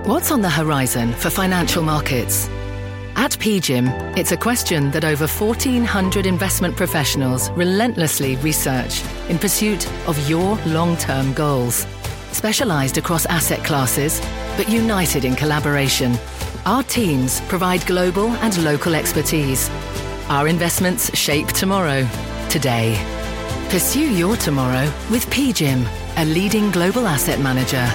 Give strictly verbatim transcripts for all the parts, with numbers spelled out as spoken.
What's on the horizon for financial markets? At P G I M, it's a question that over fourteen hundred investment professionals relentlessly research in pursuit of your long-term goals. Specialised across asset classes, but united in collaboration, our teams provide global and local expertise. Our investments shape tomorrow, today. Pursue your tomorrow with P G I M, a leading global asset manager.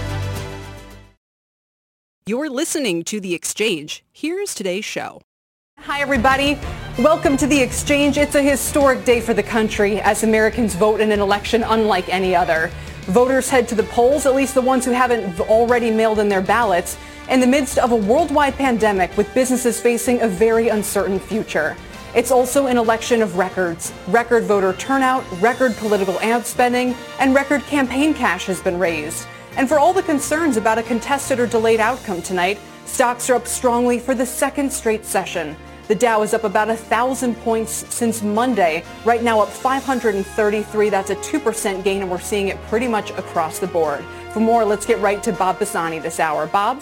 You're listening to The Exchange. Here's today's show. Hi, everybody. Welcome to The Exchange. It's a historic day for the country as Americans vote in an election unlike any other. Voters head to the polls, at least the ones who haven't already mailed in their ballots, in the midst of a worldwide pandemic with businesses facing a very uncertain future. It's also an election of records. Record voter turnout, record political ad spending, and record campaign cash has been raised. And for all the concerns about a contested or delayed outcome tonight, stocks are up strongly for the second straight session. The Dow is up about one thousand points since Monday, right now up five hundred thirty-three. That's a two percent gain, and we're seeing it pretty much across the board. For more, let's get right to Bob Pisani this hour. Bob?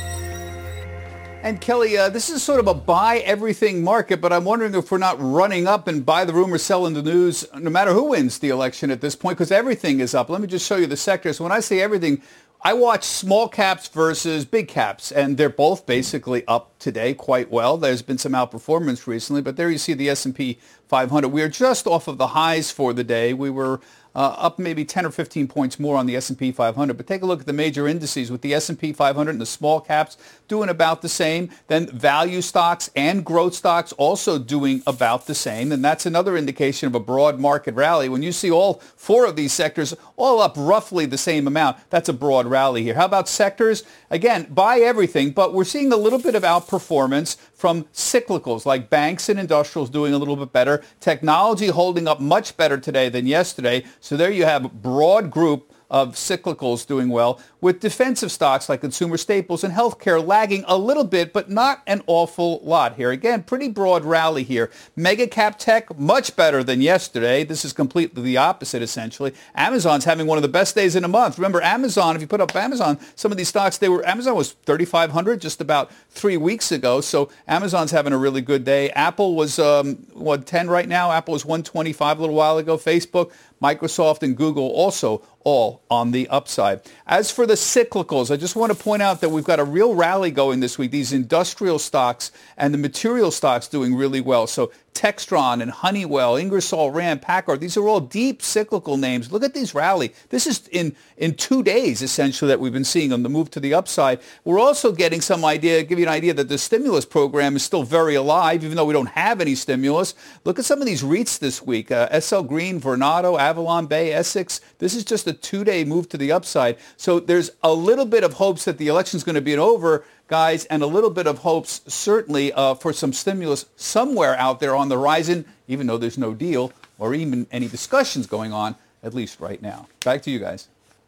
And Kelly, uh, this is sort of a buy everything market, but I'm wondering if we're not running up and buy the rumor, selling the news, no matter who wins the election at this point, because everything is up. Let me just show you the sectors. When I say everything, I watch small caps versus big caps, and they're both basically up today quite well. There's been some outperformance recently, but there you see the S and P five hundred. We are just off of the highs for the day. We were Uh, up maybe ten or fifteen points more on the S and P five hundred. But take a look at the major indices with the S and P five hundred and the small caps doing about the same. Then value stocks and growth stocks also doing about the same. And that's another indication of a broad market rally. When you see all four of these sectors all up roughly the same amount, that's a broad rally here. How about sectors? Again, buy everything, but we're seeing a little bit of outperformance from cyclicals like banks and industrials doing a little bit better. Technology holding up much better today than yesterday. So there you have a broad group of cyclicals doing well, with defensive stocks like consumer staples and healthcare lagging a little bit, but not an awful lot here. Again, pretty broad rally here. Mega cap tech, much better than yesterday. This is completely the opposite, essentially. Amazon's having one of the best days in a month. Remember, Amazon, if you put up Amazon, some of these stocks, they were Amazon was thirty-five hundred just about three weeks ago. So Amazon's having a really good day. Apple was, um, what, ten right now? Apple was one twenty-five a little while ago. Facebook, Microsoft, and Google also all on the upside. As for the cyclicals, I just want to point out that we've got a real rally going this week. These industrial stocks and the material stocks doing really well. So Textron and Honeywell, Ingersoll Rand, Packard, these are all deep cyclical names. Look at these rally. This is in, in two days, essentially, that we've been seeing on the move to the upside. We're also getting some idea, give you an idea that the stimulus program is still very alive, even though we don't have any stimulus. Look at some of these REITs this week. Uh, S L Green, Vornado, Avalon Bay, Essex. This is just a two-day move to the upside. So there's a little bit of hopes that the election's going to be over, guys, and a little bit of hopes, certainly, uh, for some stimulus somewhere out there on the horizon, even though there's no deal or even any discussions going on, at least right now. Back to you guys.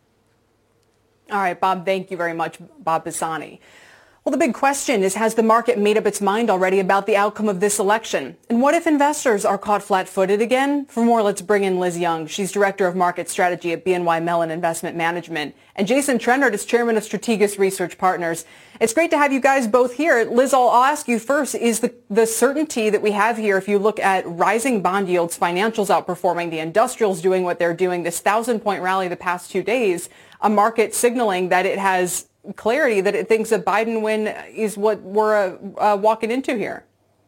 All right, Bob, thank you very much, Bob Pisani. Well, the big question is, has the market made up its mind already about the outcome of this election? And what if investors are caught flat-footed again? For more, let's bring in Liz Young. She's Director of Market Strategy at B N Y Mellon Investment Management. And Jason Trennert is Chairman of Strategas Research Partners. It's great to have you guys both here. Liz, I'll ask you first, is the, the certainty that we have here, if you look at rising bond yields, financials outperforming, the industrials doing what they're doing, this thousand-point rally the past two days, a market signaling that it has clarity that it thinks a Biden win is what we're uh, uh, walking into here?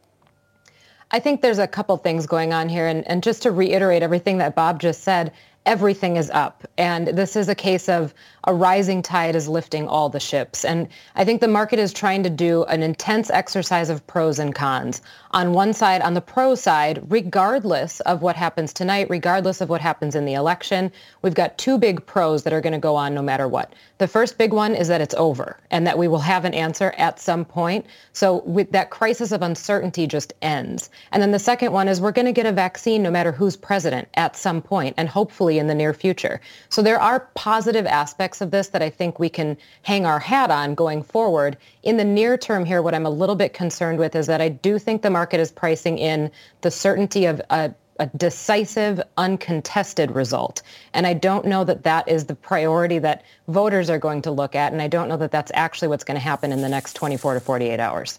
I think there's a couple things going on here. And, and just to reiterate everything that Bob just said, everything is up. And this is a case of a rising tide is lifting all the ships. And I think the market is trying to do an intense exercise of pros and cons. On one side, on the pro side, regardless of what happens tonight, regardless of what happens in the election, we've got two big pros that are going to go on no matter what. The first big one is that it's over and that we will have an answer at some point. So with that crisis of uncertainty just ends. And then the second one is we're going to get a vaccine no matter who's president at some point, and hopefully in the near future. So there are positive aspects of this that I think we can hang our hat on going forward. In the near term here, what I'm a little bit concerned with is that I do think the market is pricing in the certainty of a a decisive, uncontested result. And I don't know that that is the priority that voters are going to look at, and I don't know that that's actually what's going to happen in the next twenty-four to forty-eight hours.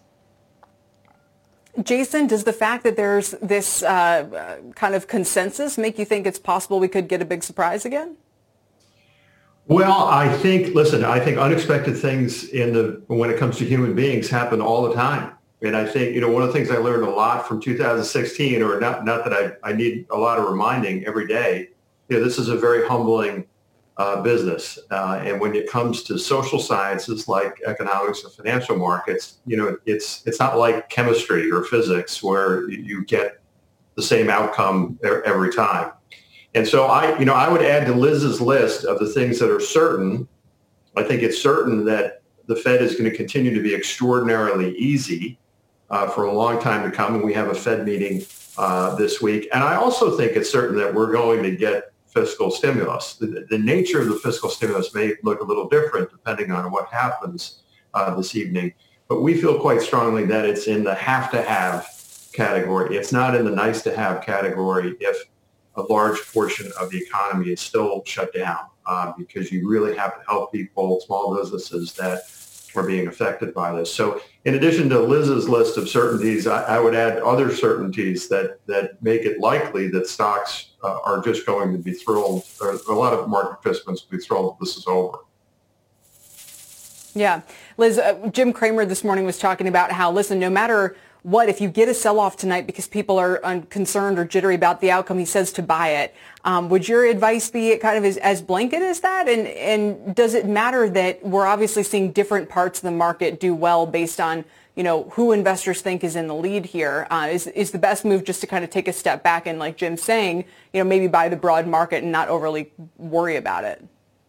Jason, does the fact that there's this uh, kind of consensus make you think it's possible we could get a big surprise again? Well, I think, listen, I think unexpected things in the when it comes to human beings happen all the time. And I think, you know, one of the things I learned a lot from two thousand sixteen, or not, not that I, I need a lot of reminding every day, you know, this is a very humbling uh, business. Uh, and when it comes to social sciences like economics and financial markets, you know, it's it's not like chemistry or physics where you get the same outcome every time. And so I, you know, I would add to Liz's list of the things that are certain. I think it's certain that the Fed is going to continue to be extraordinarily easy uh, for a long time to come. And we have a Fed meeting uh, this week. And I also think it's certain that we're going to get fiscal stimulus. The, the nature of the fiscal stimulus may look a little different depending on what happens uh, this evening. But we feel quite strongly that it's in the have to have category. It's not in the nice to have category if a large portion of the economy is still shut down, uh, because you really have to help people, small businesses that are being affected by this. So in addition to Liz's list of certainties, I, I would add other certainties that, that make it likely that stocks uh, are just going to be thrilled, or a lot of market participants will be thrilled that this is over. Yeah. Liz, uh, Jim Cramer this morning was talking about how, listen, no matter what, if you get a sell-off tonight because people are un- concerned or jittery about the outcome, he says to buy it. Um, would your advice be kind of as, as blanket as that? And, and does it matter that we're obviously seeing different parts of the market do well based on, you know, who investors think is in the lead here? Uh, is, is the best move just to kind of take a step back and, like Jim's saying, you know, maybe buy the broad market and not overly worry about it?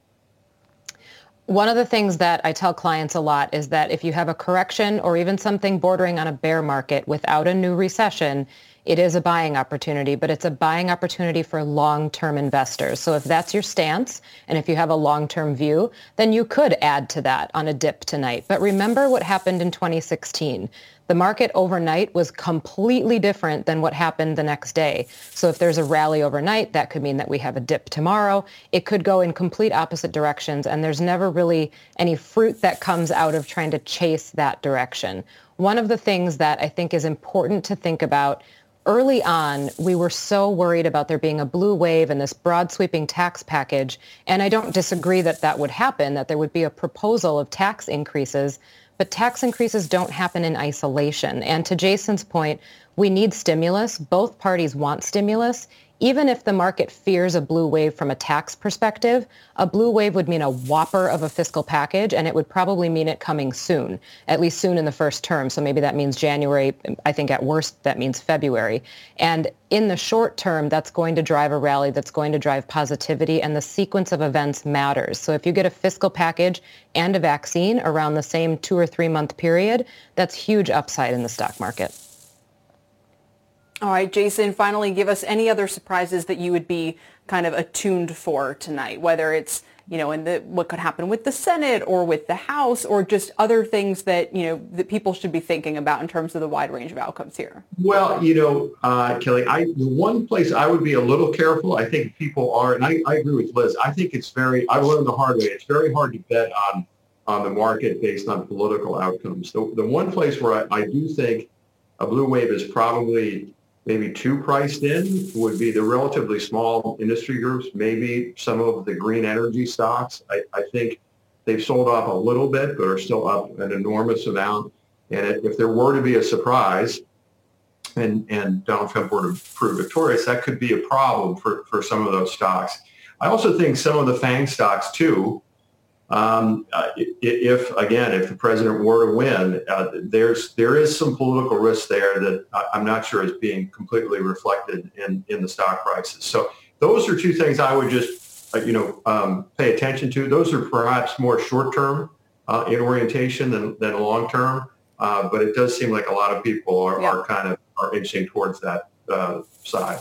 One of the things that I tell clients a lot is that if you have a correction or even something bordering on a bear market without a new recession, it is a buying opportunity, but it's a buying opportunity for long-term investors. So if that's your stance, and if you have a long-term view, then you could add to that on a dip tonight. But remember what happened in twenty sixteen. The market overnight was completely different than what happened the next day. So if there's a rally overnight, that could mean that we have a dip tomorrow. It could go in complete opposite directions, and there's never really any fruit that comes out of trying to chase that direction. One of the things that I think is important to think about, early on, we were so worried about there being a blue wave and this broad sweeping tax package, and I don't disagree that that would happen, that there would be a proposal of tax increases. But tax increases don't happen in isolation. And to Jason's point, we need stimulus. Both parties want stimulus. Even if the market fears a blue wave from a tax perspective, a blue wave would mean a whopper of a fiscal package, and it would probably mean it coming soon, at least soon in the first term. So maybe that means January. I think at worst that means February. And in the short term, that's going to drive a rally, that's going to drive positivity, and the sequence of events matters. So if you get a fiscal package and a vaccine around the same two or three month period, that's huge upside in the stock market. All right, Jason, finally, give us any other surprises that you would be kind of attuned for tonight, whether it's, you know, in the what could happen with the Senate or with the House, or just other things that, you know, that people should be thinking about in terms of the wide range of outcomes here. Well, you know, uh, Kelly, I, the one place I would be a little careful, I think people are, and I, I agree with Liz, I think it's very, I learned the hard way, it's very hard to bet on, on the market based on political outcomes. The, the one place where I, I do think a blue wave is probably maybe too priced in would be the relatively small industry groups, maybe some of the green energy stocks. I, I think they've sold off a little bit, but are still up an enormous amount. And if there were to be a surprise and, and Donald Trump were to prove victorious, that could be a problem for, for some of those stocks. I also think some of the FANG stocks, too, Um, uh, if, again, if the president were to win, uh, there's there is some political risk there that I'm not sure is being completely reflected in, in the stock prices. So those are two things I would just, uh, you know, um, pay attention to. Those are perhaps more short-term uh, in orientation than, than long-term, uh, but it does seem like a lot of people are, yeah. are kind of are inching towards that uh, side.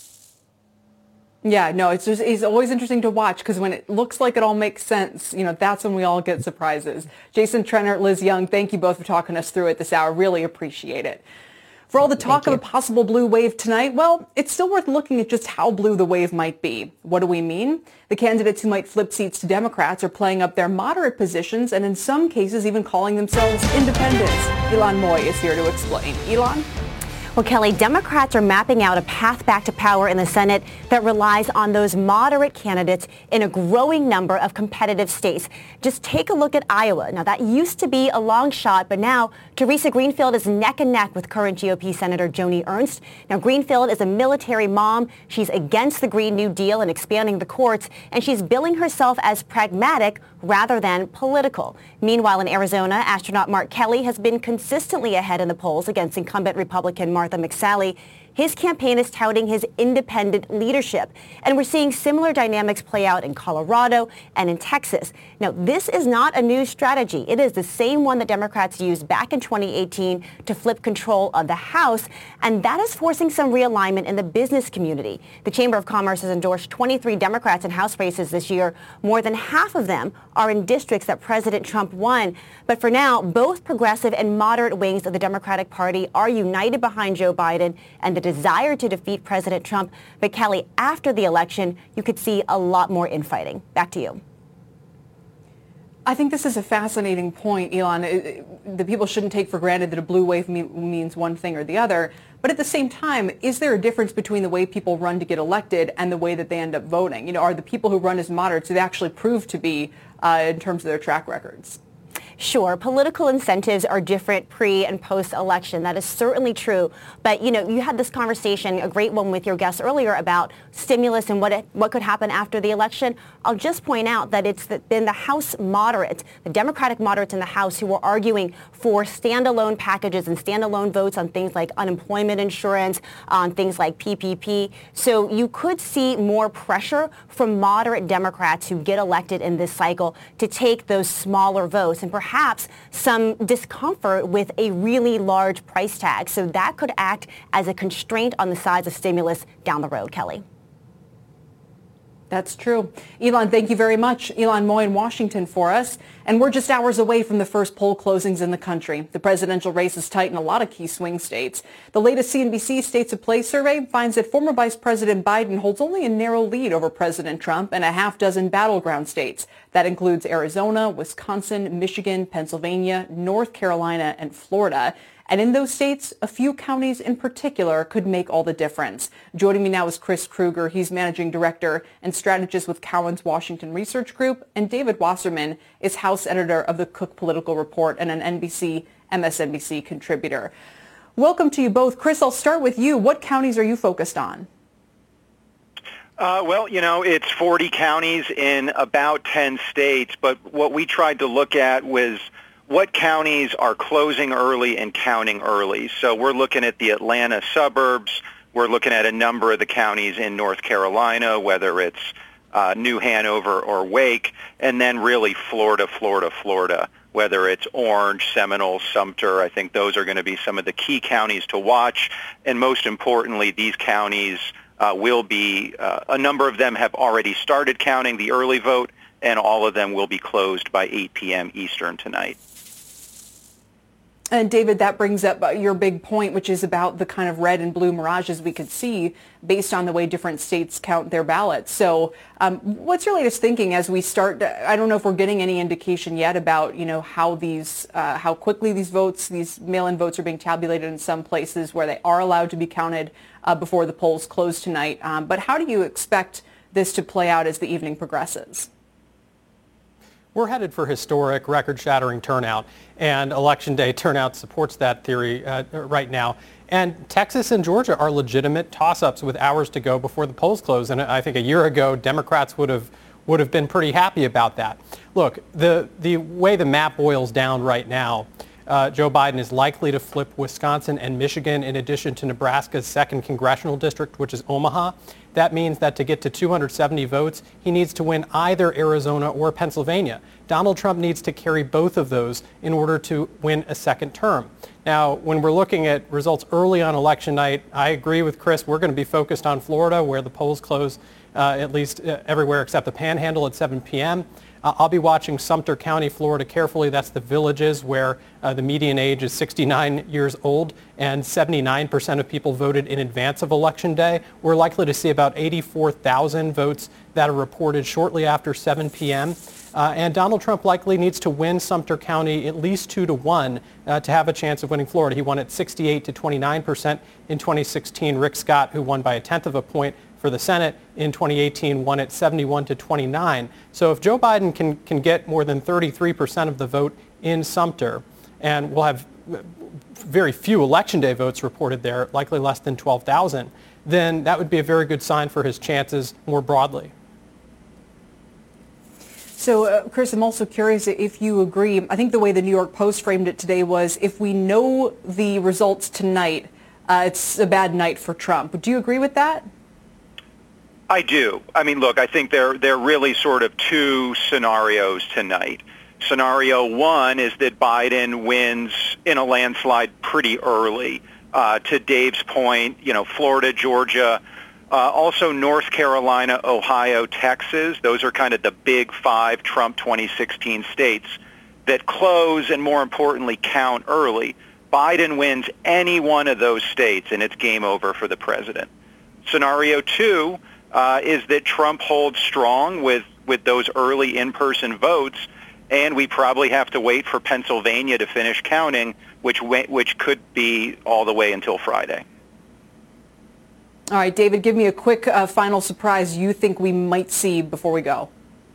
Yeah, no, it's just, it's always interesting to watch because when it looks like it all makes sense, you know, that's when we all get surprises. Jason Trennert, Liz Young, thank you both for talking us through it this hour. Really appreciate it. For all the talk of a possible blue wave tonight, well, it's still worth looking at just how blue the wave might be. What do we mean? The candidates who might flip seats to Democrats are playing up their moderate positions and in some cases even calling themselves independents. Ilan Moy is here to explain. Ilan? Well, Kelly, Democrats are mapping out a path back to power in the Senate that relies on those moderate candidates in a growing number of competitive states. Just take a look at Iowa. Now, that used to be a long shot, but now Teresa Greenfield is neck and neck with current G O P Senator Joni Ernst. Now, Greenfield is a military mom. She's against the Green New Deal and expanding the courts, and she's billing herself as pragmatic rather than political. Meanwhile, in Arizona, astronaut Mark Kelly has been consistently ahead in the polls against incumbent Republican Martha McSally. His campaign is touting his independent leadership. And we're seeing similar dynamics play out in Colorado and in Texas. Now, this is not a new strategy. It is the same one that Democrats used back in twenty eighteen to flip control of the House. And that is forcing some realignment in the business community. The Chamber of Commerce has endorsed twenty-three Democrats in House races this year. More than half of them are in districts that President Trump won. But for now, both progressive and moderate wings of the Democratic Party are united behind Joe Biden and the desire to defeat President Trump. But Kelly, after the election, you could see a lot more infighting. Back to you. I think this is a fascinating point, Ilan. The people shouldn't take for granted that a blue wave me- means one thing or the other. But at the same time, is there a difference between the way people run to get elected and the way that they end up voting? You know, are the people who run as moderates, do they actually prove to be uh, in terms of their track records? Sure, political incentives are different pre and post-election. That is certainly true. But, you know, you had this conversation, a great one with your guest earlier, about stimulus and what it, what could happen after the election. I'll just point out that it's the, been the House moderates, the Democratic moderates in the House, who were arguing for standalone packages and standalone votes on things like unemployment insurance, on things like P P P. So you could see more pressure from moderate Democrats who get elected in this cycle to take those smaller votes, and perhaps some discomfort with a really large price tag. So that could act as a constraint on the size of stimulus down the road, Kelly. That's true. Ilan, thank you very much. Ilan Moy in Washington for us. And we're just hours away from the first poll closings in the country. The presidential race is tight in a lot of key swing states. The latest C N B C States of Play survey finds that former Vice President Biden holds only a narrow lead over President Trump in a half dozen battleground states. That includes Arizona, Wisconsin, Michigan, Pennsylvania, North Carolina, and Florida. And in those states, a few counties in particular could make all the difference. Joining me now is Chris Krueger. He's managing director and strategist with Cowen's Washington Research Group. And David Wasserman is House editor of the Cook Political Report and an N B C, M S N B C contributor. Welcome to you both. Chris, I'll start with you. What counties are you focused on? Uh, well, you know, it's forty counties in about ten states. But what we tried to look at was what counties are closing early and counting early. So we're looking at the Atlanta suburbs. We're looking at a number of the counties in North Carolina, whether it's uh, New Hanover or Wake, and then really Florida, Florida, Florida, whether it's Orange, Seminole, Sumter. I think those are going to be some of the key counties to watch. And most importantly, these counties uh, will be, uh, a number of them have already started counting the early vote, and all of them will be closed by eight p.m. Eastern tonight. And David, that brings up your big point, which is about the kind of red and blue mirages we could see based on the way different states count their ballots. So um, what's your latest thinking as we start? I don't know if we're getting any indication yet about, you know, how these, uh, how quickly these votes, these mail-in votes are being tabulated in some places where they are allowed to be counted uh, before the polls close tonight. Um, but how do you expect this to play out as the evening progresses? We're headed for historic, record-shattering turnout, and Election Day turnout supports that theory uh, right now. And Texas and Georgia are legitimate toss-ups with hours to go before the polls close. And I think a year ago, Democrats would have would have been pretty happy about that. Look, the the way the map boils down right now, uh, Joe Biden is likely to flip Wisconsin and Michigan in addition to Nebraska's second congressional district, which is Omaha. That means that to get to two hundred seventy votes, he needs to win either Arizona or Pennsylvania. Donald Trump needs to carry both of those in order to win a second term. Now, when we're looking at results early on election night, I agree with Chris. We're going to be focused on Florida, where the polls close uh, at least uh, everywhere except the Panhandle at seven p.m. Uh, I'll be watching Sumter County, Florida carefully. That's the villages where uh, the median age is sixty-nine years old and seventy-nine percent of people voted in advance of Election Day. We're likely to see about eighty-four thousand votes that are reported shortly after seven p.m. Uh, and Donald Trump likely needs to win Sumter County at least two to one uh, to have a chance of winning Florida. He won at sixty-eight to twenty-nine percent in twenty sixteen. Rick Scott, who won by a tenth of a point for the Senate in twenty eighteen, won at seventy-one to twenty-nine. So if Joe Biden can, can get more than thirty-three percent of the vote in Sumter, and we'll have very few Election Day votes reported there, likely less than twelve thousand, then that would be a very good sign for his chances more broadly. So, uh, Chris, I'm also curious if you agree. I think the way the New York Post framed it today was if we know the results tonight, uh, it's a bad night for Trump. Do you agree with that? I do. I mean, look, I think there there are really sort of two scenarios tonight. Scenario one is that Biden wins in a landslide pretty early. Uh, to Dave's point, you know, Florida, Georgia, uh, also North Carolina, Ohio, Texas. Those are kind of the big five Trump twenty sixteen states that close and, more importantly, count early. Biden wins any one of those states, and it's game over for the president. Scenario two uh, is that Trump holds strong with, with those early in-person votes, and we probably have to wait for Pennsylvania to finish counting, which which could be all the way until Friday. All right, David, give me a quick uh, final surprise you think we might see before we go.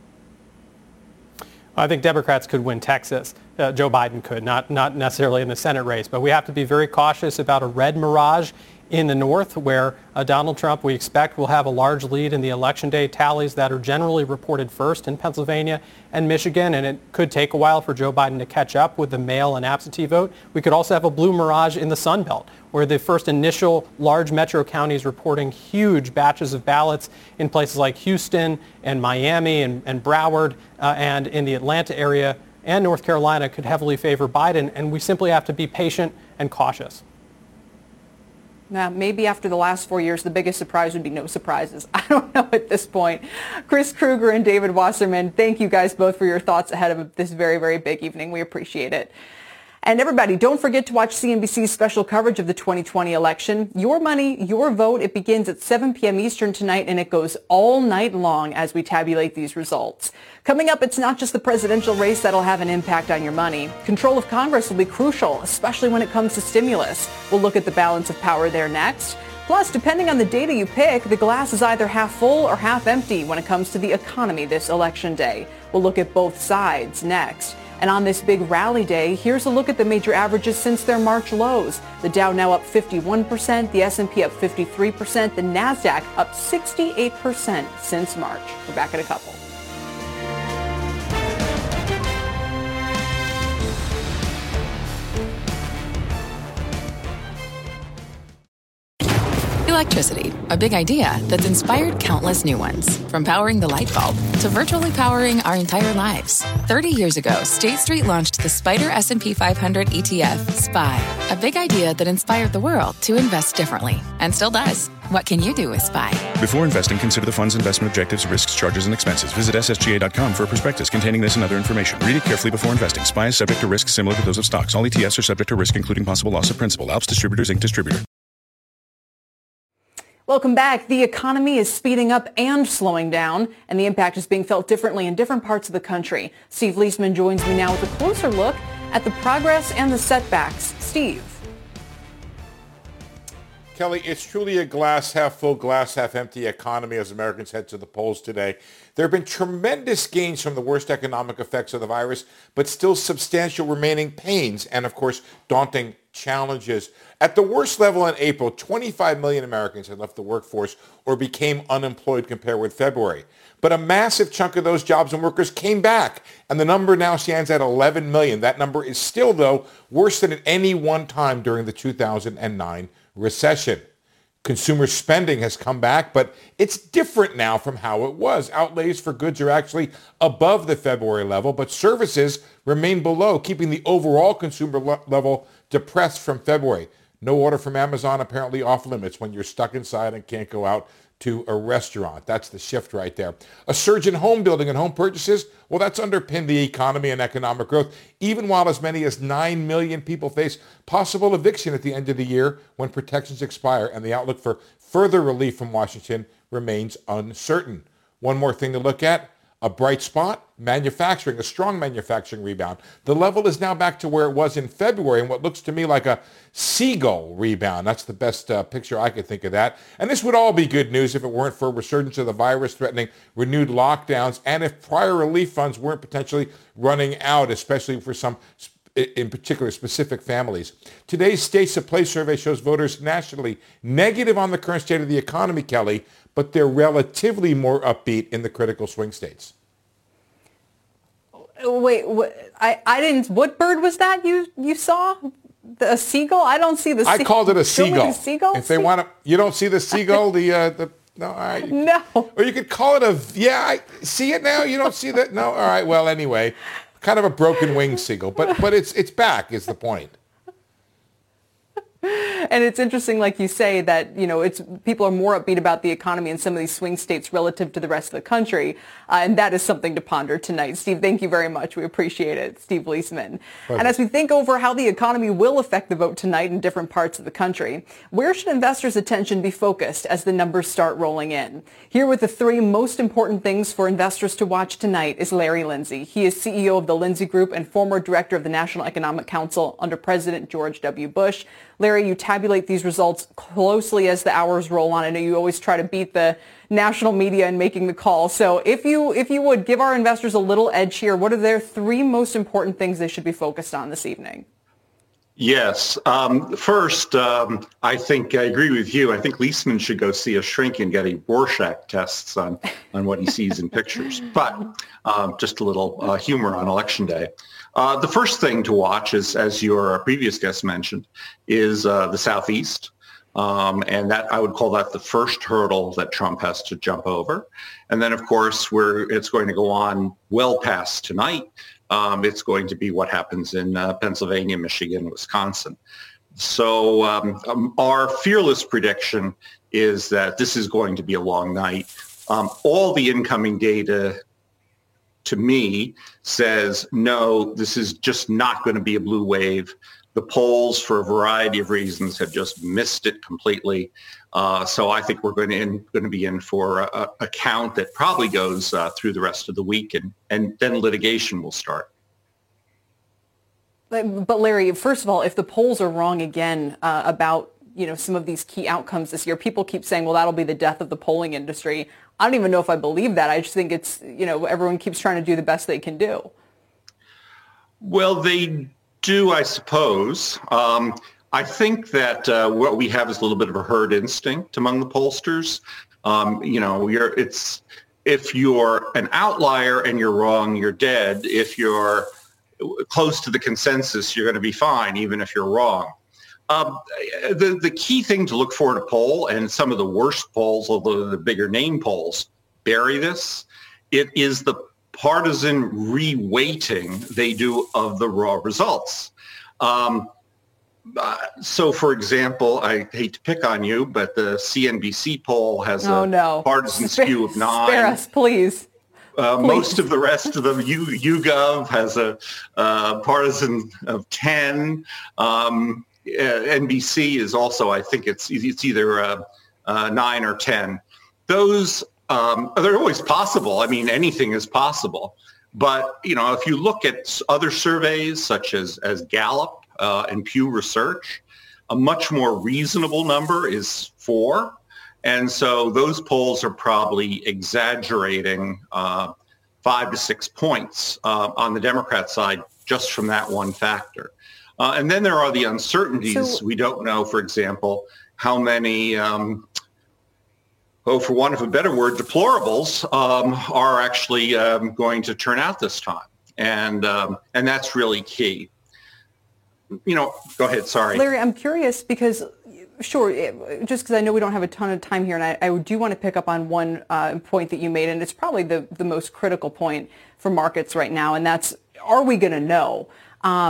I think Democrats could win Texas. Uh, Joe Biden could, not not necessarily in the Senate race, but we have to be very cautious about a red mirage in the North, where uh, Donald Trump, we expect, will have a large lead in the Election Day tallies that are generally reported first in Pennsylvania and Michigan, and it could take a while for Joe Biden to catch up with the mail and absentee vote. We could also have a blue mirage in the Sun Belt, where the first initial large metro counties reporting huge batches of ballots in places like Houston and Miami and, and Broward uh, and in the Atlanta area and North Carolina could heavily favor Biden, and we simply have to be patient and cautious. Now, maybe after the last four years, the biggest surprise would be no surprises. I don't know at this point. Chris Krueger and David Wasserman, thank you guys both for your thoughts ahead of this very, very big evening. We appreciate it. And everybody, don't forget to watch C N B C's special coverage of the twenty twenty election. Your money, your vote. It begins at seven p.m. Eastern tonight, and it goes all night long as we tabulate these results. Coming up, it's not just the presidential race that'll have an impact on your money. Control of Congress will be crucial, especially when it comes to stimulus. We'll look at the balance of power there next. Plus, depending on the data you pick, the glass is either half full or half empty when it comes to the economy this election day. We'll look at both sides next. And on this big rally day, here's a look at the major averages since their March lows. The Dow now up fifty-one percent, the S and P up fifty-three percent, the NASDAQ up sixty-eight percent since March. We're back in a couple. Electricity, a big idea that's inspired countless new ones. From powering the light bulb to virtually powering our entire lives. thirty years ago, State Street launched the Spider S and P five hundred E T F, S P Y, a big idea that inspired the world to invest differently, and still does. What can you do with S P Y? Before investing, consider the fund's investment objectives, risks, charges, and expenses. Visit S S G A dot com for a prospectus containing this and other information. Read it carefully before investing. S P Y is subject to risks similar to those of stocks. All E T Fs are subject to risk, including possible loss of principal. Alps Distributors, Incorporated Distributor. Welcome back. The economy is speeding up and slowing down, and the impact is being felt differently in different parts of the country. Steve Leisman joins me now with a closer look at the progress and the setbacks. Steve. Kelly, it's truly a glass half full, glass half empty economy as Americans head to the polls today. There have been tremendous gains from the worst economic effects of the virus, but still substantial remaining pains and, of course, daunting challenges. At the worst level in April, twenty-five million Americans had left the workforce or became unemployed compared with February. But a massive chunk of those jobs and workers came back, and the number now stands at eleven million. That number is still, though, worse than at any one time during the two thousand nine recession. Consumer spending has come back, but it's different now from how it was. Outlays for goods are actually above the February level, but services remain below, keeping the overall consumer le- level depressed from February. No order from Amazon apparently off limits when you're stuck inside and can't go out to a restaurant. That's the shift right there. A surge in home building and home purchases, well, that's underpinned the economy and economic growth, even while as many as nine million people face possible eviction at the end of the year when protections expire, and the outlook for further relief from Washington remains uncertain. One more thing to look at. A bright spot, manufacturing, a strong manufacturing rebound. The level is now back to where it was in February in what looks to me like a seagull rebound. That's the best uh, picture I could think of that. And this would all be good news if it weren't for a resurgence of the virus threatening renewed lockdowns and if prior relief funds weren't potentially running out, especially for some in particular specific families. Today's States of Play survey shows voters nationally negative on the current state of the economy, Kelly, but they're relatively more upbeat in the critical swing states. Wait, what, I, I didn't, what bird was that you, you saw? The, a seagull? I don't see the seagull. I called it a seagull. seagull. If they want to, you don't see the seagull, the, uh, the, no, all right. No. Or you could call it a, yeah, I see it now? You don't see that? No? All right, well, anyway, kind of a broken wing seagull, but, but it's, it's back is the point. And it's interesting, like you say, that, you know, it's people are more upbeat about the economy in some of these swing states relative to the rest of the country. Uh, and that is something to ponder tonight. Steve, thank you very much. We appreciate it. Steve Liesman. Pleasure. And as we think over how the economy will affect the vote tonight in different parts of the country, where should investors' attention be focused as the numbers start rolling in? Here with the three most important things for investors to watch tonight is Larry Lindsey. He is C E O of the Lindsey Group and former director of the National Economic Council under President George W. Bush. Larry, you tabulate these results closely as the hours roll on. I know you always try to beat the national media in making the call. So if you if you would give our investors a little edge here, what are their three most important things they should be focused on this evening? Yes. Um, first, um, I think I agree with you. I think Liesman should go see a shrink and get a Rorschach tests on, on what he sees in pictures. But um, just a little uh, humor on Election Day. Uh, the first thing to watch, is, as your previous guest mentioned, is uh, the Southeast. Um, and that I would call that the first hurdle that Trump has to jump over. And then, of course, we're, it's going to go on well past tonight. Um, it's going to be what happens in uh, Pennsylvania, Michigan, Wisconsin. So um, um, our fearless prediction is that this is going to be a long night. Um, all the incoming data, to me, says, no, this is just not going to be a blue wave. The polls, for a variety of reasons, have just missed it completely. Uh, so I think we're going to, in, going to be in for a, a count that probably goes uh, through the rest of the week, and, and then litigation will start. But, but Larry, first of all, if the polls are wrong again uh, about you know some of these key outcomes this year, people keep saying, well, that'll be the death of the polling industry. I don't even know if I believe that. I just think it's, you know, everyone keeps trying to do the best they can do. Well, they do, I suppose. Um, I think that uh, what we have is a little bit of a herd instinct among the pollsters. Um, you know, you're, it's if you're an outlier and you're wrong, you're dead. If you're close to the consensus, you're going to be fine, even if you're wrong. Um, the, the key thing to look for in a poll, and some of the worst polls, although the bigger name polls bury this, it is the partisan reweighting they do of the raw results. Um, uh, so, for example, I hate to pick on you, but the C N B C poll has oh, a no. partisan Spare, skew of nine. Spare us, please. Uh, please. Most of the rest of the U, YouGov has a uh, partisan of ten. Um, uh, N B C is also, I think it's it's either uh, uh, nine or ten. Those um, they're always possible. I mean, anything is possible. But you know, if you look at other surveys such as as Gallup uh, and Pew Research, a much more reasonable number is four. And so those polls are probably exaggerating uh, five to six points uh, on the Democrat side just from that one factor. Uh, and then there are the uncertainties. So, we don't know, for example, how many, um, oh, for want of a better word, deplorables um, are actually um, going to turn out this time. And um, and that's really key. You know, go ahead, sorry. Larry, I'm curious because... Sure, just because I know we don't have a ton of time here, and I, I do want to pick up on one uh, point that you made, and it's probably the, the most critical point for markets right now, and that's, are we going to know? Um,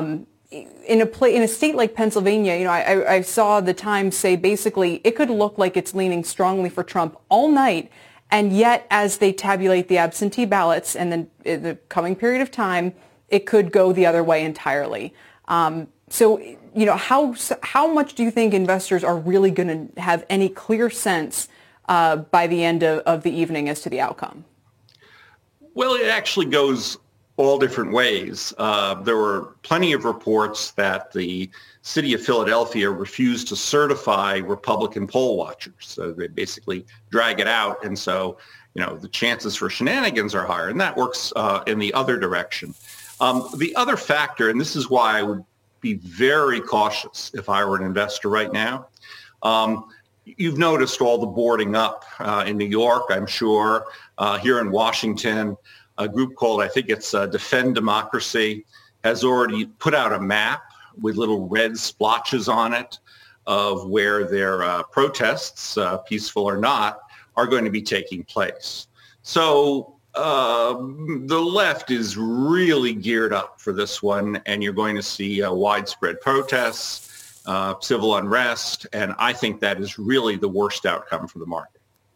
in a play, in a state like Pennsylvania, you know, I, I saw the Times say basically it could look like it's leaning strongly for Trump all night, and yet as they tabulate the absentee ballots and then in the coming period of time, it could go the other way entirely. Um, so, you know, how how much do you think investors are really going to have any clear sense uh, by the end of, of the evening as to the outcome? Well, it actually goes all different ways. Uh, there were plenty of reports that the city of Philadelphia refused to certify Republican poll watchers. So they basically drag it out. And so, you know, the chances for shenanigans are higher. And that works uh, in the other direction. Um, the other factor, and this is why I would be very cautious if I were an investor right now. Um, you've noticed all the boarding up uh, in New York, I'm sure, uh, here in Washington. A group called, I think it's uh, Defend Democracy, has already put out a map with little red splotches on it of where their uh, protests, uh, peaceful or not, are going to be taking place. So uh, the left is really geared up for this one, and you're going to see uh, widespread protests, uh, civil unrest, and I think that is really the worst outcome for the market.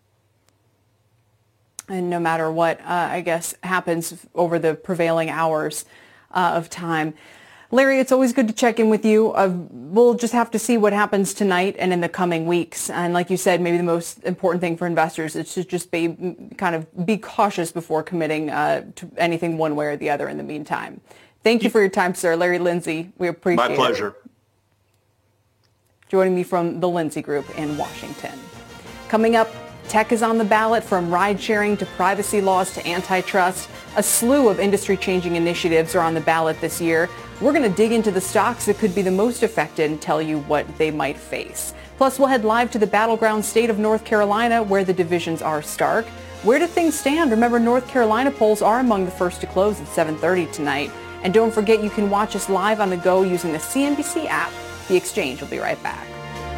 And no matter what, uh, I guess, happens over the prevailing hours uh, of time. Larry, it's always good to check in with you. Uh, we'll just have to see what happens tonight and in the coming weeks. And like you said, maybe the most important thing for investors is to just be kind of be cautious before committing uh, to anything one way or the other in the meantime. Thank you for your time, sir. Larry Lindsay, we appreciate it. My pleasure. It. Joining me from the Lindsay Group in Washington. Coming up, tech is on the ballot, from ride-sharing to privacy laws to antitrust. A slew of industry-changing initiatives are on the ballot this year. We're going to dig into the stocks that could be the most affected and tell you what they might face. Plus, we'll head live to the battleground state of North Carolina, where the divisions are stark. Where do things stand? Remember, North Carolina polls are among the first to close at seven thirty tonight. And don't forget, you can watch us live on the go using the C N B C app. The Exchange will be right back.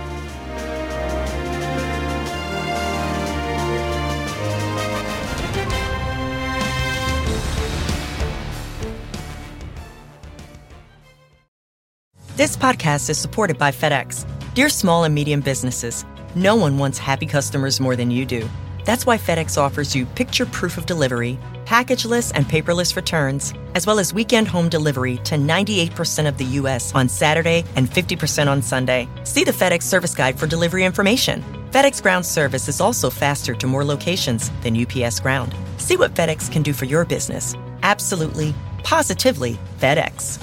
This podcast is supported by FedEx. Dear small and medium businesses, no one wants happy customers more than you do. That's why FedEx offers you picture proof of delivery, packageless and paperless returns, as well as weekend home delivery to ninety-eight percent of the U S on Saturday and fifty percent on Sunday. See the FedEx service guide for delivery information. FedEx Ground service is also faster to more locations than U P S Ground. See what FedEx can do for your business. Absolutely, positively FedEx.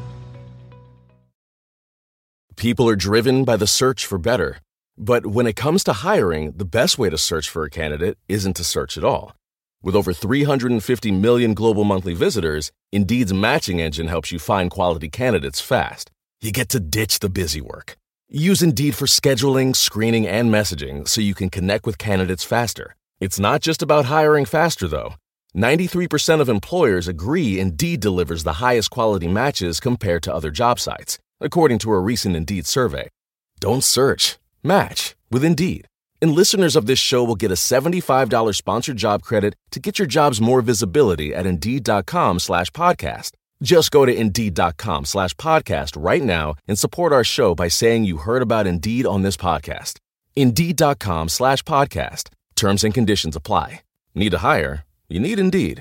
People are driven by the search for better. But when it comes to hiring, the best way to search for a candidate isn't to search at all. With over three hundred fifty million global monthly visitors, Indeed's matching engine helps you find quality candidates fast. You get to ditch the busy work. Use Indeed for scheduling, screening, and messaging so you can connect with candidates faster. It's not just about hiring faster, though. ninety-three percent of employers agree Indeed delivers the highest quality matches compared to other job sites, according to a recent Indeed survey. Don't search. Match with Indeed. And listeners of this show will get a seventy-five dollars sponsored job credit to get your jobs more visibility at Indeed.com slash podcast. Just go to Indeed.com slash podcast right now and support our show by saying you heard about Indeed on this podcast. Indeed.com slash podcast. Terms and conditions apply. Need to hire? You need Indeed.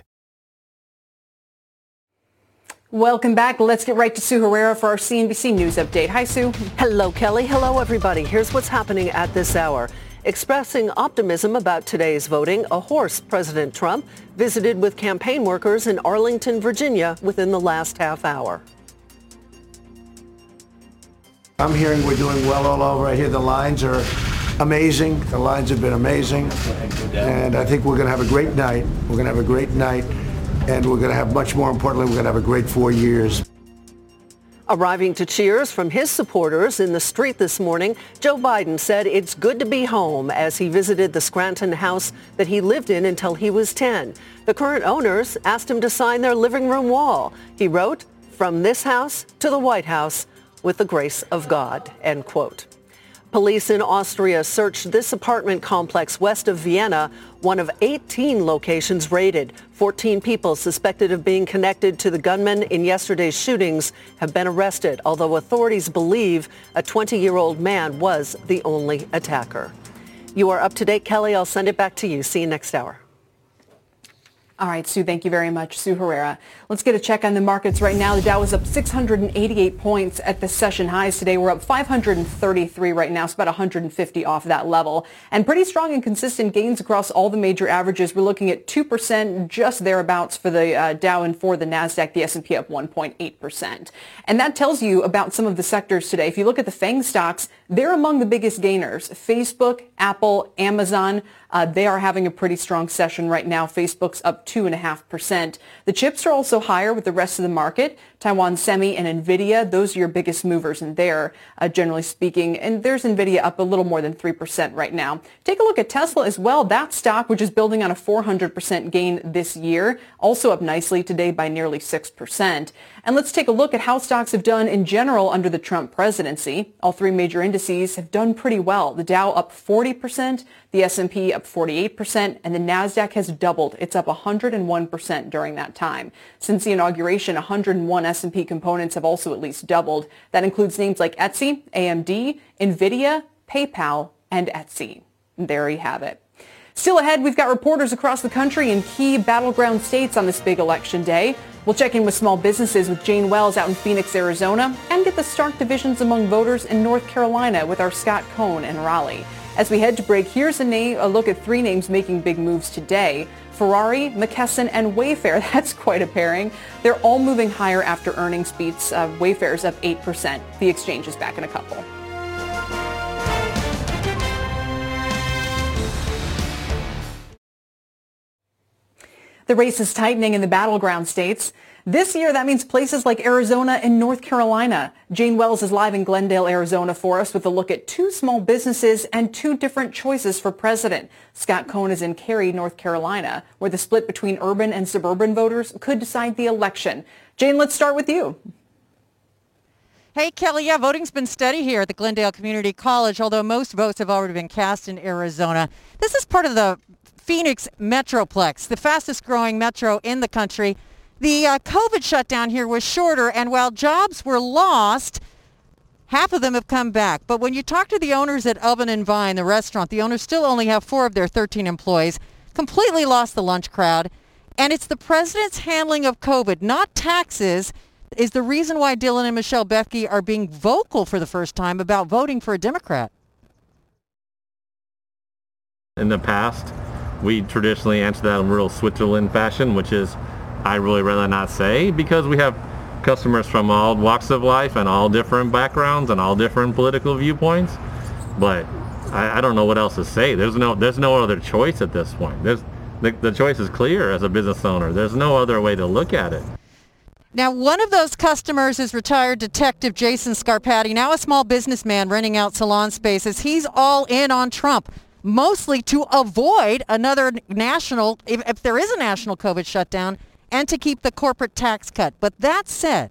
Welcome back. Let's get right to Sue Herrera for our C N B C News Update. Hi, Sue. Hello, Kelly. Hello, everybody. Here's what's happening at this hour. Expressing optimism about today's voting, a horse President Trump visited with campaign workers in Arlington, Virginia within the last half hour. I'm hearing we're doing well all over. I hear the lines are amazing. The lines have been amazing. And I think we're going to have a great night. We're going to have a great night. And we're going to have, much more importantly, we're going to have a great four years. Arriving to cheers from his supporters in the street this morning, Joe Biden said it's good to be home as he visited the Scranton house that he lived in until he was ten. The current owners asked him to sign their living room wall. He wrote, "From this house to the White House, with the grace of God," end quote. Police in Austria searched this apartment complex west of Vienna, one of eighteen locations raided. fourteen people suspected of being connected to the gunmen in yesterday's shootings have been arrested, although authorities believe a twenty-year-old man was the only attacker. You are up to date, Kelly. I'll send it back to you. See you next hour. All right, Sue, thank you very much. Sue Herrera. Let's get a check on the markets right now. The Dow is up six hundred eighty-eight points at the session highs today. We're up five hundred thirty-three right now. It's about one hundred fifty off that level. And pretty strong and consistent gains across all the major averages. We're looking at two percent, just thereabouts for the uh, Dow, and for the NASDAQ, the S and P up one point eight percent. And that tells you about some of the sectors today. If you look at the FANG stocks, they're among the biggest gainers. Facebook, Apple, Amazon, uh, they are having a pretty strong session right now. Facebook's up two point five percent. The chips are also higher with the rest of the market. Taiwan Semi and NVIDIA, those are your biggest movers in there, uh, generally speaking. And there's NVIDIA up a little more than three percent right now. Take a look at Tesla as well. That stock, which is building on a four hundred percent gain this year, also up nicely today by nearly six percent. And let's take a look at how stocks have done in general under the Trump presidency. All three major indices have done pretty well. The Dow up forty percent, the S and P up forty-eight percent, and the NASDAQ has doubled. It's up one hundred one percent during that time. Since the inauguration, one hundred one S and P components have also at least doubled. That includes names like Etsy, A M D, NVIDIA, PayPal, and Etsy. And there you have it. Still ahead, we've got reporters across the country in key battleground states on this big election day. We'll check in with small businesses with Jane Wells out in Phoenix, Arizona, and get the stark divisions among voters in North Carolina with our Scott Cohn in Raleigh. As we head to break, here's a, name, a look at three names making big moves today. Ferrari, McKesson, and Wayfair. That's quite a pairing. They're all moving higher after earnings beats. Uh, Wayfair's up eight percent. The exchange is back in a couple. The race is tightening in the battleground states. This year, that means places like Arizona and North Carolina. Jane Wells is live in Glendale, Arizona for us with a look at two small businesses and two different choices for president. Scott Cohn is in Cary, North Carolina, where the split between urban and suburban voters could decide the election. Jane, let's start with you. Hey, Kelly, yeah, voting's been steady here at the Glendale Community College, although most votes have already been cast in Arizona. This is part of the Phoenix Metroplex, the fastest growing metro in the country. The uh, COVID shutdown here was shorter, and while jobs were lost, half of them have come back. But when you talk to the owners at Oven and Vine, the restaurant, the owners still only have four of their thirteen employees, completely lost the lunch crowd. And it's the president's handling of COVID, not taxes, is the reason why Dylan and Michelle Bethke are being vocal for the first time about voting for a Democrat. In the past, we traditionally answer that in real Switzerland fashion, which is, I really rather not say, because we have customers from all walks of life and all different backgrounds and all different political viewpoints. But I, I don't know what else to say. There's no there's no other choice at this point. There's the, the choice is clear as a business owner. There's no other way to look at it. Now, one of those customers is retired Detective Jason Scarpati, now a small businessman renting out salon spaces. He's all in on Trump, mostly to avoid another national, if, if there is a national COVID shutdown, and to keep the corporate tax cut. But that said,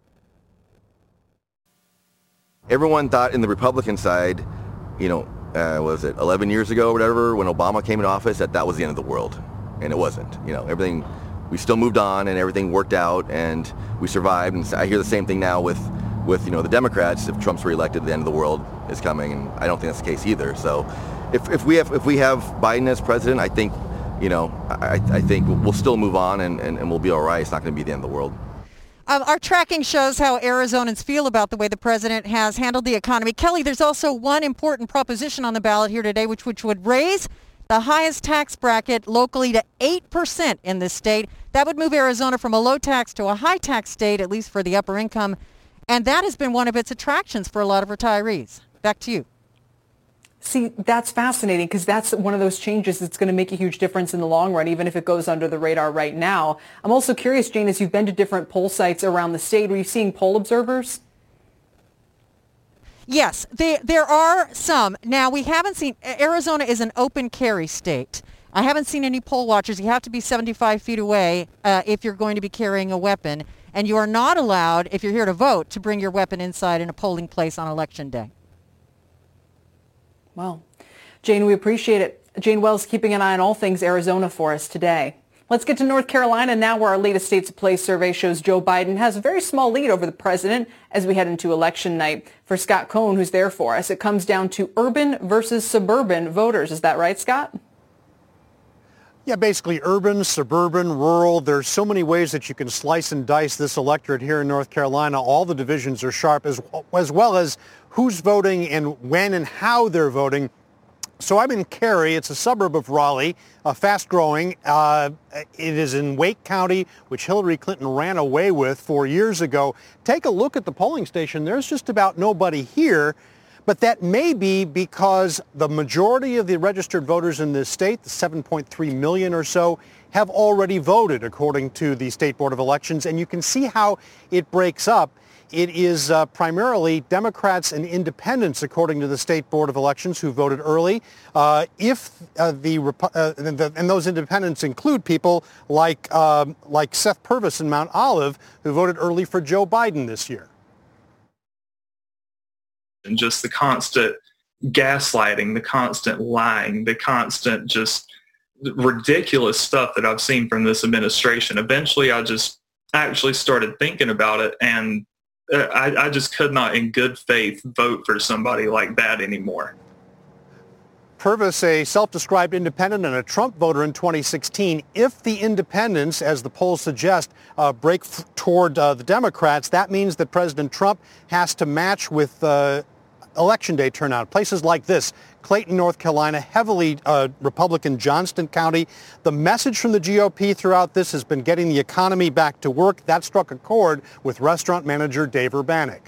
everyone thought in the Republican side, you know, uh, was it eleven years ago or whatever, when Obama came in office, that that was the end of the world. And it wasn't. You know, everything, we still moved on and everything worked out and we survived. And I hear the same thing now with, with you know, the Democrats. If Trump's reelected, the end of the world is coming. And I don't think that's the case either. So if, if we have if we have Biden as president, I think, you know, I, I think we'll still move on and, and, and we'll be all right. It's not going to be the end of the world. Um, our tracking shows how Arizonans feel about the way the president has handled the economy. Kelly, there's also one important proposition on the ballot here today, which, which would raise the highest tax bracket locally to eight percent in this state. That would move Arizona from a low tax to a high tax state, at least for the upper income. And that has been one of its attractions for a lot of retirees. Back to you. See, that's fascinating because that's one of those changes that's going to make a huge difference in the long run, even if it goes under the radar right now. I'm also curious, Jane, as you've been to different poll sites around the state, are you seeing poll observers? Yes, they, there are some. Now, we haven't seen, Arizona is an open carry state. I haven't seen any poll watchers. You have to be seventy-five feet away uh, if you're going to be carrying a weapon. And you are not allowed, if you're here to vote, to bring your weapon inside in a polling place on Election Day. Well, Jane, we appreciate it. Jane Wells keeping an eye on all things Arizona for us today. Let's get to North Carolina now, where our latest States of Play survey shows Joe Biden has a very small lead over the president as we head into election night. For Scott Cohn, who's there for us, it comes down to urban versus suburban voters. Is that right, Scott? Yeah, basically urban, suburban, rural. There's so many ways that you can slice and dice this electorate here in North Carolina. All the divisions are sharp, as, as well as who's voting and when and how they're voting. So I'm in Cary. It's a suburb of Raleigh, uh, fast-growing. Uh, it is in Wake County, which Hillary Clinton ran away with four years ago. Take a look at the polling station. There's just about nobody here, but that may be because the majority of the registered voters in this state, the seven point three million or so, have already voted, according to the State Board of Elections. And you can see how it breaks up. It is uh, primarily Democrats and independents, according to the State Board of Elections, who voted early. Uh, if uh, the, uh, the and those independents include people like uh, like Seth Purvis in Mount Olive, who voted early for Joe Biden this year. And just the constant gaslighting, the constant lying, the constant just ridiculous stuff that I've seen from this administration. Eventually, I just actually started thinking about it, and I, I just could not in good faith vote for somebody like that anymore. Purvis, a self-described independent and a Trump voter in twenty sixteen. If the independents, as the polls suggest, uh, break f- toward uh, the Democrats, that means that President Trump has to match with uh, Election Day turnout. Places like this, Clayton, North Carolina, heavily uh, Republican Johnston County. The message from the G O P throughout this has been getting the economy back to work. That struck a chord with restaurant manager Dave Urbanek.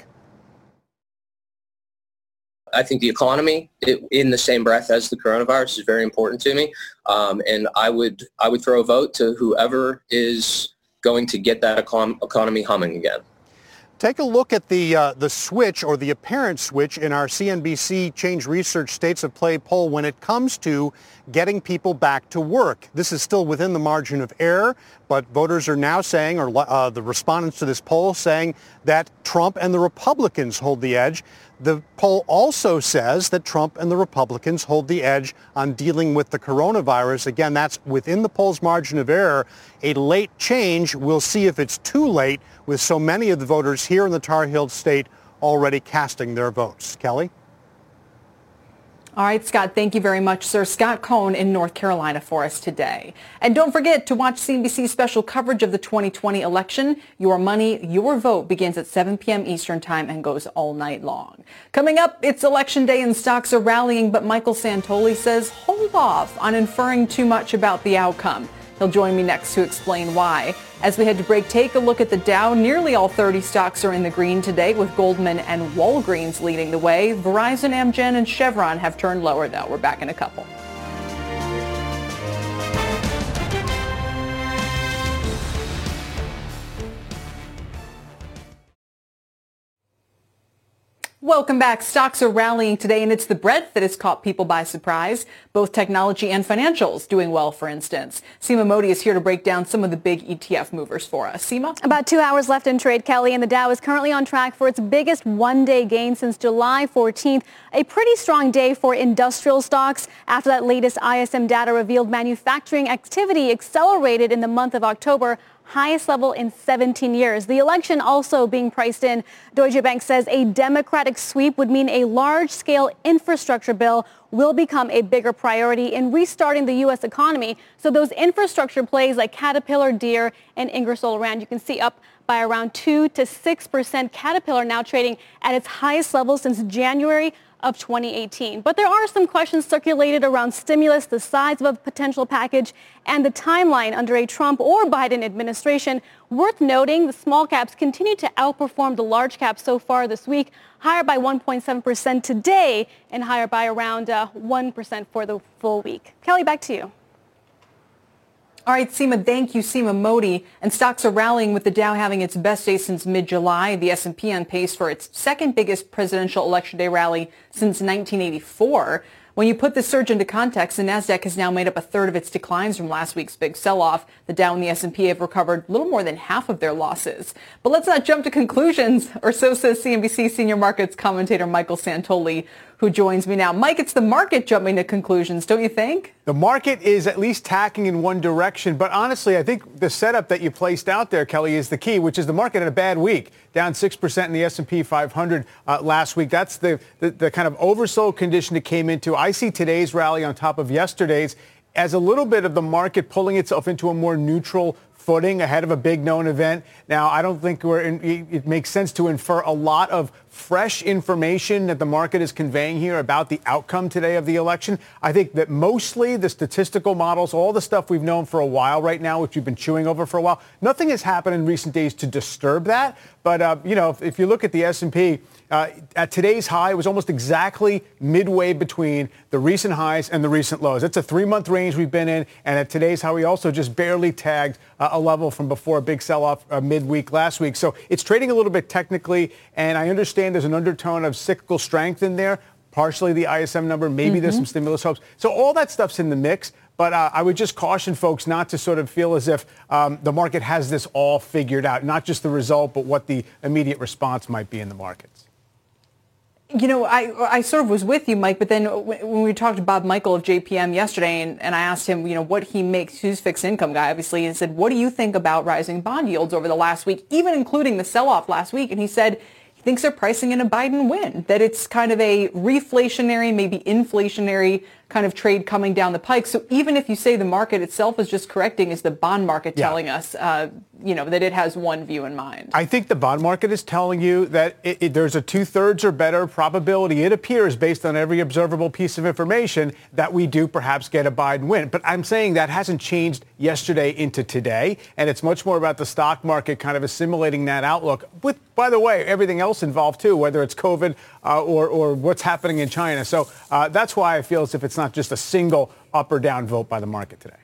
I think the economy, it, in the same breath as the coronavirus, is very important to me, um, and I would I would throw a vote to whoever is going to get that econ- economy humming again. Take a look at the uh, the switch, or the apparent switch, in our C N B C Change Research States of Play poll when it comes to getting people back to work. This is still within the margin of error, but voters are now saying, or uh, the respondents to this poll saying, that Trump and the Republicans hold the edge. The poll also says that Trump and the Republicans hold the edge on dealing with the coronavirus. Again, that's within the poll's margin of error. A late change, we'll see if it's too late, with so many of the voters here in the Tar Heel state already casting their votes. Kelly? All right, Scott, thank you very much, sir. Scott Cohn in North Carolina for us today. And don't forget to watch C N B C's special coverage of the twenty twenty election. Your money, your vote begins at seven p.m. Eastern time and goes all night long. Coming up, it's Election Day and stocks are rallying, but Michael Santoli says hold off on inferring too much about the outcome. He'll join me next to explain why. As we head to break, take a look at the Dow. Nearly all thirty stocks are in the green today, with Goldman and Walgreens leading the way. Verizon, Amgen, and Chevron have turned lower, though. We're back in a couple. Welcome back. Stocks are rallying today, and it's the breadth that has caught people by surprise. Both technology and financials doing well, for instance. Seema Modi is here to break down some of the big E T F movers for us. Seema? About two hours left in trade, Kelly, and the Dow is currently on track for its biggest one-day gain since July fourteenth. A pretty strong day for industrial stocks after that latest I S M data revealed manufacturing activity accelerated in the month of October, highest level in seventeen years. The election also being priced in. Deutsche Bank says a Democratic sweep would mean a large-scale infrastructure bill will become a bigger priority in restarting the U S economy. So those infrastructure plays like Caterpillar, Deere, and Ingersoll Rand, you can see up by around two to six percent. Caterpillar now trading at its highest level since January of twenty eighteen. But there are some questions circulated around stimulus, the size of a potential package, and the timeline under a Trump or Biden administration. Worth noting, the small caps continue to outperform the large caps so far this week, higher by one point seven percent today and higher by around uh, one percent for the full week. Kelly, back to you. All right, Seema, thank you, Seema Modi. And stocks are rallying with the Dow having its best day since mid-July. The S and P on pace for its second biggest presidential election day rally since nineteen eighty-four. When you put this surge into context, the Nasdaq has now made up a third of its declines from last week's big sell-off. The Dow and the S and P have recovered a little more than half of their losses. But let's not jump to conclusions, or so says C N B C senior markets commentator Michael Santoli, who joins me now. Mike, it's the market jumping to conclusions, don't you think? The market is at least tacking in one direction, but honestly, I think the setup that you placed out there, Kelly, is the key, which is the market had a bad week, down six percent in the S and P five hundred uh, last week. That's the, the, the kind of oversold condition it came into. I see today's rally on top of yesterday's as a little bit of the market pulling itself into a more neutral footing ahead of a big known event. Now, I don't think we're in, it makes sense to infer a lot of fresh information that the market is conveying here about the outcome today of the election. I think that mostly the statistical models, all the stuff we've known for a while right now, which we've been chewing over for a while, nothing has happened in recent days to disturb that. But, uh, you know, if, if you look at the S and P, uh, at today's high, it was almost exactly midway between the recent highs and the recent lows. It's a three-month range we've been in, and at today's high, we also just barely tagged uh, a level from before a big sell-off uh, midweek last week. So it's trading a little bit technically, and I understand there's an undertone of cyclical strength in there, partially the I S M number, maybe mm-hmm. there's some stimulus hopes. So all that stuff's in the mix. But uh, I would just caution folks not to sort of feel as if um, the market has this all figured out, not just the result, but what the immediate response might be in the markets. You know, I I sort of was with you, Mike, but then when we talked to Bob Michael of J P M yesterday, and, and I asked him, you know, what he makes, he's a fixed income guy, obviously, and said, what do you think about rising bond yields over the last week, even including the sell-off last week? And he said he thinks they're pricing in a Biden win, that it's kind of a reflationary, maybe inflationary kind of trade coming down the pike. So even if you say the market itself is just correcting, is the bond market yeah. telling us, uh, you know, that it has one view in mind? I think the bond market is telling you that it, it, there's a two-thirds or better probability, it appears, based on every observable piece of information, that we do perhaps get a Biden win. But I'm saying that hasn't changed yesterday into today, and it's much more about the stock market kind of assimilating that outlook with, by the way, everything else involved too, whether it's COVID uh, or, or what's happening in China. So uh, that's why I feel as if it's not just a single up or down vote by the market today.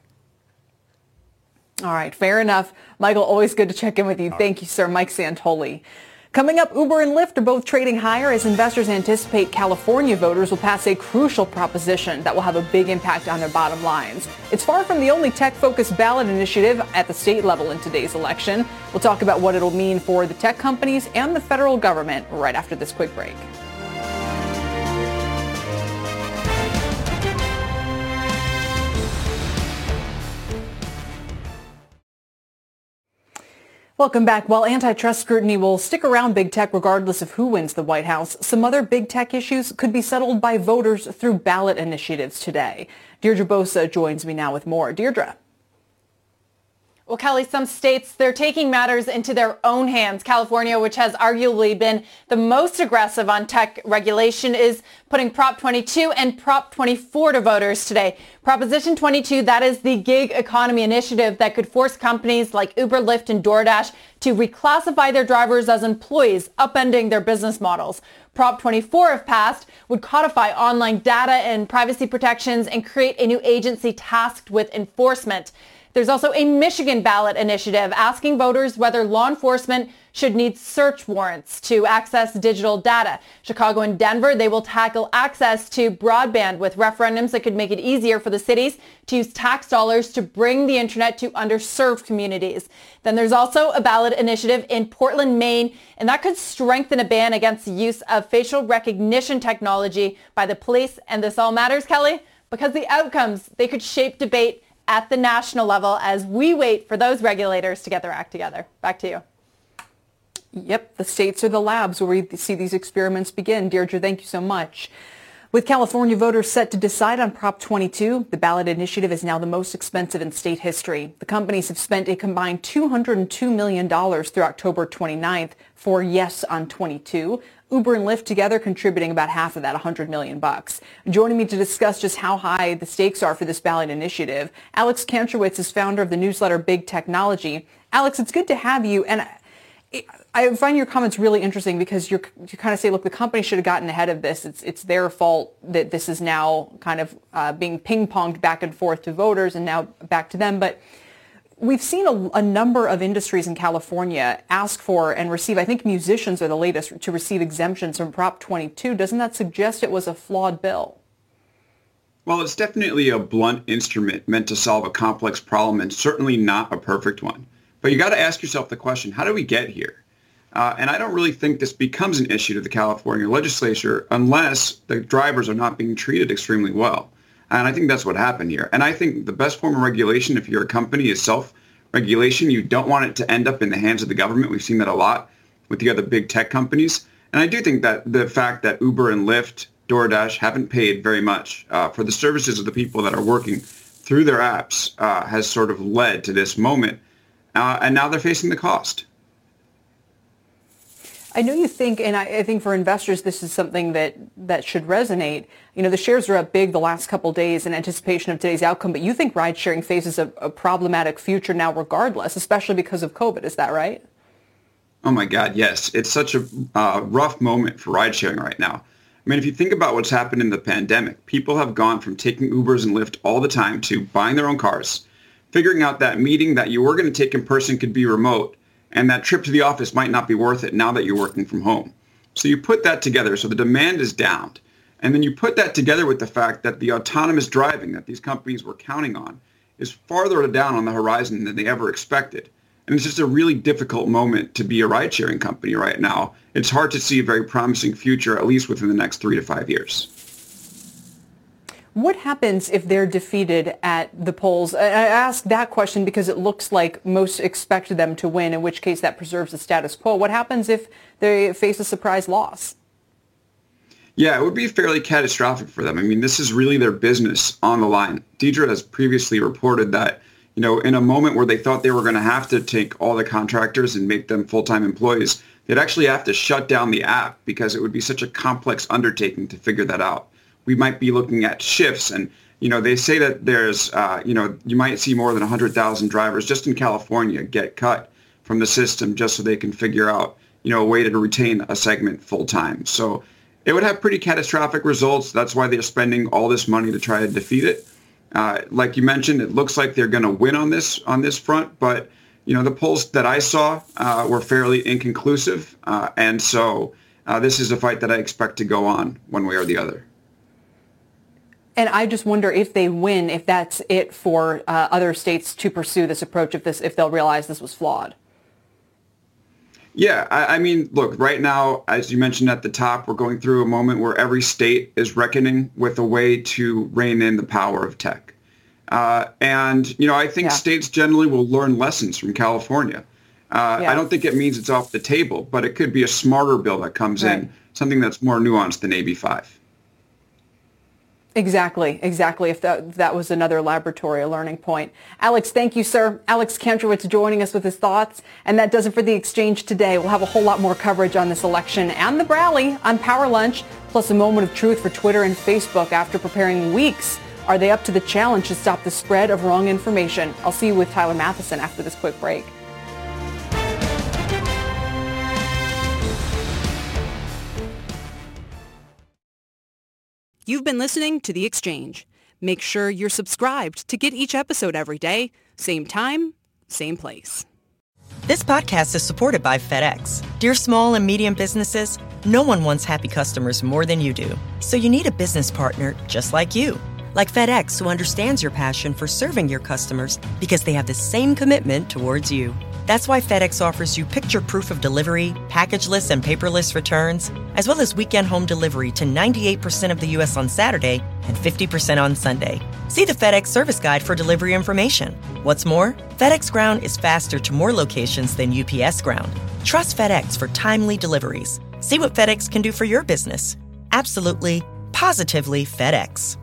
All right, fair enough. Michael, always good to check in with you. All Thank right. you, sir. Mike Santoli. Coming up, Uber and Lyft are both trading higher as investors anticipate California voters will pass a crucial proposition that will have a big impact on their bottom lines. It's far from the only tech-focused ballot initiative at the state level in today's election. We'll talk about what it'll mean for the tech companies and the federal government right after this quick break. Welcome back. While antitrust scrutiny will stick around big tech regardless of who wins the White House, some other big tech issues could be settled by voters through ballot initiatives today. Deirdre Bosa joins me now with more. Deirdre. Well, Kelly, some states, they're taking matters into their own hands. California, which has arguably been the most aggressive on tech regulation, is putting Prop twenty-two and Prop twenty-four to voters today. Proposition twenty-two, that is the gig economy initiative that could force companies like Uber, Lyft, and DoorDash to reclassify their drivers as employees, upending their business models. Prop twenty-four, if passed, would codify online data and privacy protections and create a new agency tasked with enforcement. There's also a Michigan ballot initiative asking voters whether law enforcement should need search warrants to access digital data. Chicago and Denver, they will tackle access to broadband with referendums that could make it easier for the cities to use tax dollars to bring the internet to underserved communities. Then there's also a ballot initiative in Portland, Maine, and that could strengthen a ban against the use of facial recognition technology by the police. And this all matters, Kelly, because the outcomes, they could shape debate at the national level as we wait for those regulators to get their act together. Back to you. Yep, the states are the labs where we see these experiments begin. Deirdre, thank you so much. With California voters set to decide on Prop twenty-two, the ballot initiative is now the most expensive in state history. The companies have spent a combined two hundred two million dollars through October twenty-ninth for yes on twenty-two. Uber and Lyft together contributing about half of that, one hundred million bucks. Joining me to discuss just how high the stakes are for this ballot initiative, Alex Kantrowitz is founder of the newsletter Big Technology. Alex, it's good to have you. And I find your comments really interesting because you're, you kind of say, look, the company should have gotten ahead of this. It's it's their fault that this is now kind of uh, being ping-ponged back and forth to voters and now back to them. But we've seen a, a number of industries in California ask for and receive, I think musicians are the latest, to receive exemptions from Prop twenty-two. Doesn't that suggest it was a flawed bill? Well, it's definitely a blunt instrument meant to solve a complex problem and certainly not a perfect one. But you got to ask yourself the question, how do we get here? Uh, and I don't really think this becomes an issue to the California legislature unless the drivers are not being treated extremely well. And I think that's what happened here. And I think the best form of regulation, if you're a company, is self-regulation. You don't want it to end up in the hands of the government. We've seen that a lot with the other big tech companies. And I do think that the fact that Uber and Lyft, DoorDash haven't paid very much uh, for the services of the people that are working through their apps uh, has sort of led to this moment. Uh, and now they're facing the cost. I know you think, and I, I think for investors, this is something that, that should resonate. You know, the shares are up big the last couple of days in anticipation of today's outcome, but you think ride sharing faces a, a problematic future now regardless, especially because of COVID. Is that right? Oh, my God, yes. It's such a uh, rough moment for ride sharing right now. I mean, if you think about what's happened in the pandemic, people have gone from taking Ubers and Lyft all the time to buying their own cars, figuring out that meeting that you were going to take in person could be remote, and that trip to the office might not be worth it now that you're working from home. So you put that together, so the demand is down. And then you put that together with the fact that the autonomous driving that these companies were counting on is farther down on the horizon than they ever expected. And it's just a really difficult moment to be a ride-sharing company right now. It's hard to see a very promising future, at least within the next three to five years. What happens if they're defeated at the polls? I ask that question because it looks like most expect them to win, in which case that preserves the status quo. What happens if they face a surprise loss? Yeah, it would be fairly catastrophic for them. I mean, this is really their business on the line. Deidre has previously reported that, you know, in a moment where they thought they were going to have to take all the contractors and make them full-time employees, they'd actually have to shut down the app because it would be such a complex undertaking to figure that out. We might be looking at shifts, and you know they say that there's uh, you know you might see more than one hundred thousand drivers just in California get cut from the system just so they can figure out you know a way to retain a segment full time. So it would have pretty catastrophic results. That's why they're spending all this money to try to defeat it. Uh, like you mentioned, it looks like they're going to win on this on this front, but you know the polls that I saw uh, were fairly inconclusive, uh, and so uh, this is a fight that I expect to go on one way or the other. And I just wonder if they win, if that's it for uh, other states to pursue this approach, if this, if they'll realize this was flawed. Yeah, I, I mean, look, right now, as you mentioned at the top, we're going through a moment where every state is reckoning with a way to rein in the power of tech. Uh, and, you know, I think yeah. states generally will learn lessons from California. Uh, yeah. I don't think it means it's off the table, but it could be a smarter bill that comes right. in, something that's more nuanced than A B five. Exactly, exactly. If that, that was another laboratory, a learning point. Alex, thank you, sir. Alex Kantrowitz joining us with his thoughts. And that does it for The Exchange today. We'll have a whole lot more coverage on this election and the rally on Power Lunch, plus a moment of truth for Twitter and Facebook after preparing weeks. Are they up to the challenge to stop the spread of wrong information? I'll see you with Tyler Matheson after this quick break. You've been listening to The Exchange. Make sure you're subscribed to get each episode every day, same time, same place. This podcast is supported by FedEx. Dear small and medium businesses, no one wants happy customers more than you do. So you need a business partner just like you. Like FedEx, who understands your passion for serving your customers because they have the same commitment towards you. That's why FedEx offers you picture proof of delivery, packageless and paperless returns, as well as weekend home delivery to ninety-eight percent of the U S on Saturday and fifty percent on Sunday. See the FedEx service guide for delivery information. What's more, FedEx Ground is faster to more locations than U P S Ground. Trust FedEx for timely deliveries. See what FedEx can do for your business. Absolutely, positively FedEx.